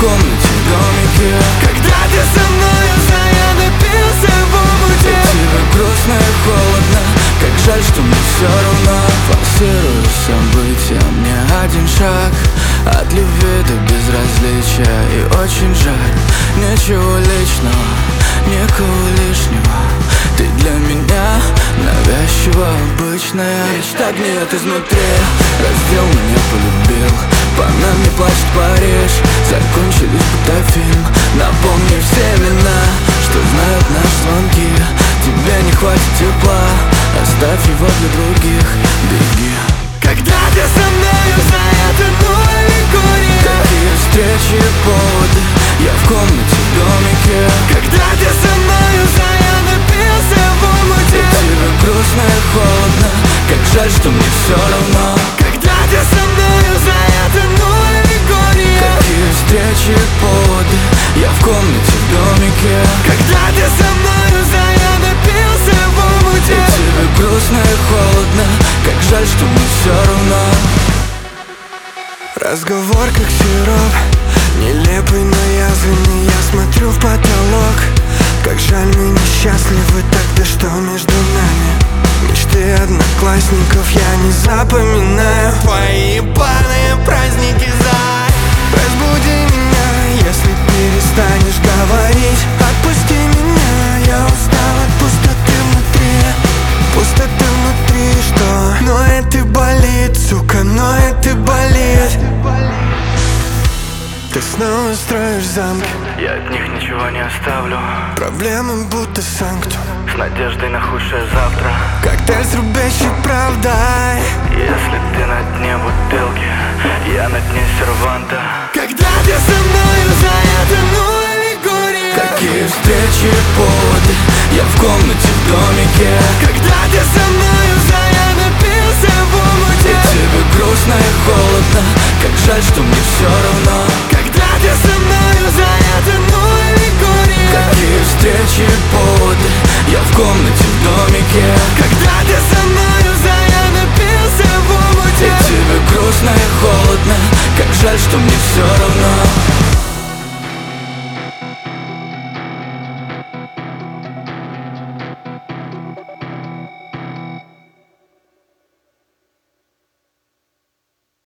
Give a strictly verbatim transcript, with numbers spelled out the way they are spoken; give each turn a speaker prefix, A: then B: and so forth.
A: комнате в домике.
B: Когда ты со мною, я напился в омуте.
A: Как тебе грустно и холодно, как жаль, что мне все равно. Форсирую события, мне один шаг от любви до безразличия. И очень жаль, ничего личного, никого лишнего. Ты для меня навязчиво обычная. Мечта гниет изнутри, раздел меня полюбил. По нам не плачет Париж, закончились будто фильм. Напомни все имена, что знают наши звонки. Тебе не хватит тепла, оставь его для других, беги.
B: Когда ты со мною, это аллегория.
A: Какие встречи и поводы, я в комнате в домике.
B: Когда ты со мною, я напился в омуте.
A: Как тебе грустно и холодно, как жаль, что мне все равно.
B: Когда ты со мною, это аллегория.
A: Какие встречи и поводы, я в комнате в домике.
B: Когда ты со мною, я напился в омуте.
A: Как тебе грустно и холодно, как жаль, что мне все равно.
B: Разговор как сироп, нелепый, но язвенный. Я смотрю в потолок. Как жаль, мы несчастливы, тогда что между нами? Мечты одноклассников я не запоминаю. Твои ебаные праздники за. Разбуди меня, если перестанешь говорить. Отпусти меня, я устал от пустоты внутри. Пустоты внутри, что? Но это болит, сука, но это болит. Ты снова строишь замки,
A: Я от них ничего не оставлю,
B: проблемы будто санктум.
A: с надеждой на худшее завтра.
B: Коктейль с рубящей правдой.
A: Если ты на дне бутылки, я на дне серванта.
B: Когда ты со мною, это аллегория.
A: Какие встречи и поводы, я в комнате в домике.
B: Когда ты со мною,